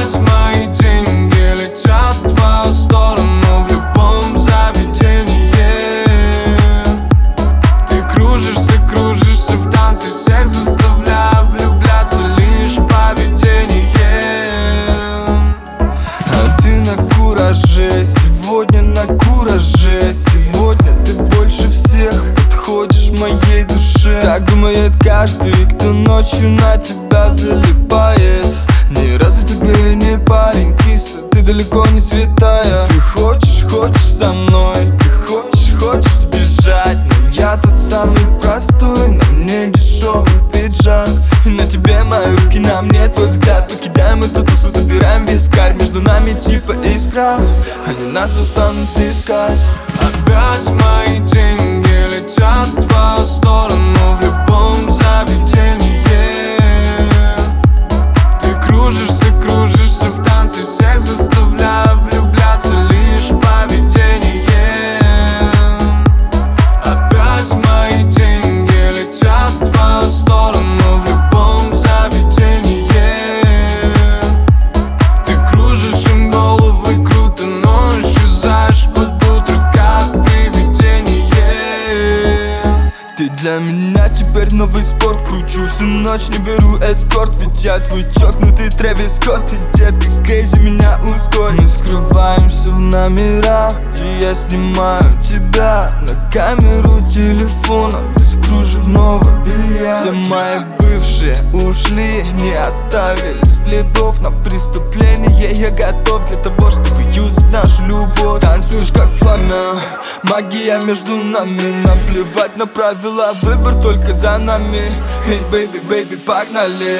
Опять мои деньги летят в твою сторону в любом заведении. Ты кружишься, кружишься в танце, всех заставляя влюбляться лишь поведением. А ты на кураже, сегодня на кураже. Сегодня ты больше всех подходишь моей душе. Так думает каждый, кто ночью на тебя залипает. Ни разу тебе не парень, киса, ты далеко не святая. Ты хочешь, хочешь со мной, ты хочешь, хочешь сбежать. Но я тот самый простой, на мне дешевый пиджак. И на тебе мои руки, на мне твой взгляд. Покидаем эту тусу, забираем вискарь. Между нами типа искра, они нас устанут искать. Опять мои деньги летят в твою сторону в любом заведении. Ты кружишься, кружишься в танце, всех заставляя влюбляться лишь поведением. Опять мои деньги летят в твою сторону в любом заведении. Ты кружишь им головы круто, но исчезаешь под утро как привидение. Ты для меня теперь новый спорт. Кручу всю ночь, не беру эскорт. Ведь я твой чокнутый Трэвис Скотт. И детка крейзи меня ускорит. Мы скрываемся в номерах, где я снимаю тебя на камеру телефона, без кружевного белья. Все мои бывшие ушли, не оставили следов на преступление. Я готов для того, чтобы юзать нашу любовь. Танцуешь как пламя, магия между нами. Наплевать на правила, выбор только за нами. Эй, бэйби, бэйби, погнали.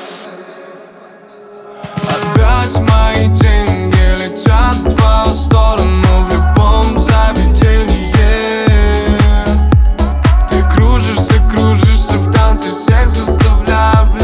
Опять мои деньги летят в твою сторону в любом заведении. Ты кружишься, кружишься в танце, всех заставляя влюбляться